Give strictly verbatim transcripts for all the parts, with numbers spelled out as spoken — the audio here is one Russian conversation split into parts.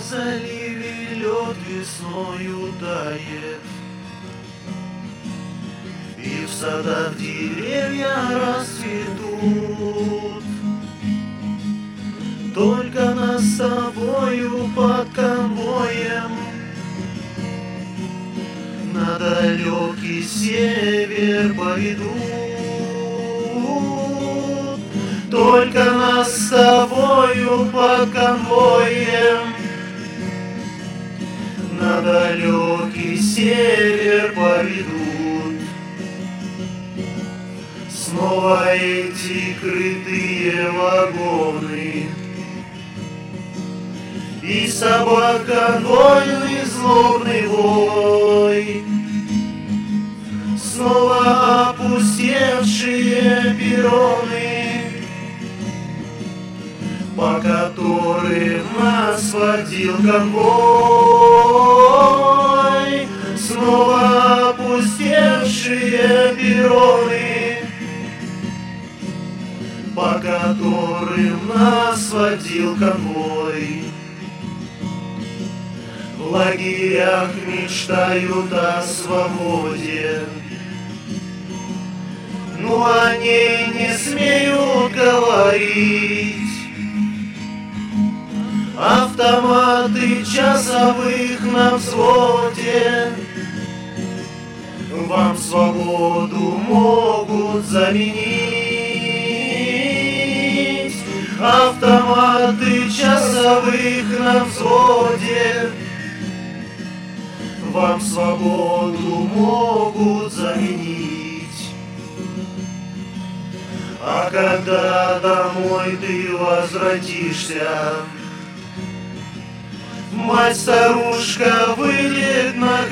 заливе лед весною тает, и в садах деревья расцветут. Только нас с тобою под конвоем на далекий север поведут. Только нас с тобою под конвоем на далекий север поведут. Снова эти крытые вагоны и собак конвойный злобный вой. Снова опустевшие перроны, по которым нас водил конвой. Снова опустевшие перроны, по которым нас водил конвой. В лагерях мечтают о свободе, но они не смеют говорить. Автоматы часовых на взводе вам свободу могут заменить. Автоматы часовых на взводе вам свободу могут заменить. А когда домой ты возвратишься, мать-старушка выйдет на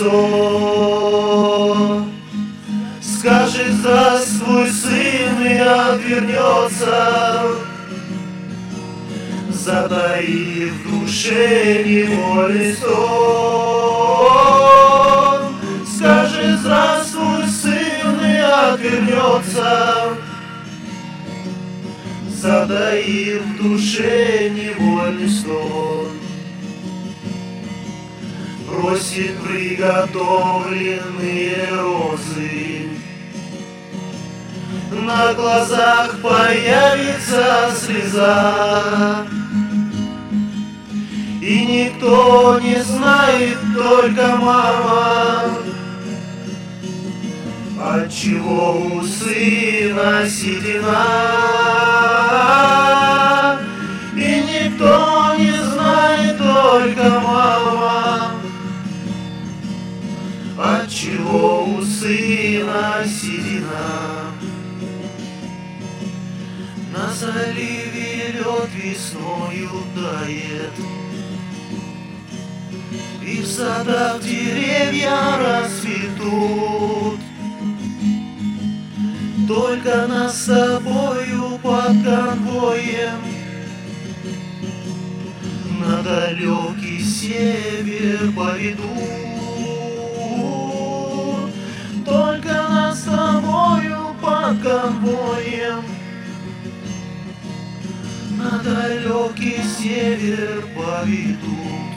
крыльцо, скажет здравствуй, сын, и отвернется, затаив в душе невольный стон. Скажет здравствуй, сын, и отвернется, затаив в душе невольный стон. Бросит приготовленные розы, на глазах появится слеза, и никто не знает, только мама, отчего у сына седина. И никто не знает, только мама, отчего у сына седина. На заливе лед весною тает, и в садах деревья расцветут. Только нас с тобою под конвоем на далекий север поведут. Только нас с тобою под конвоем на далекий север поведут.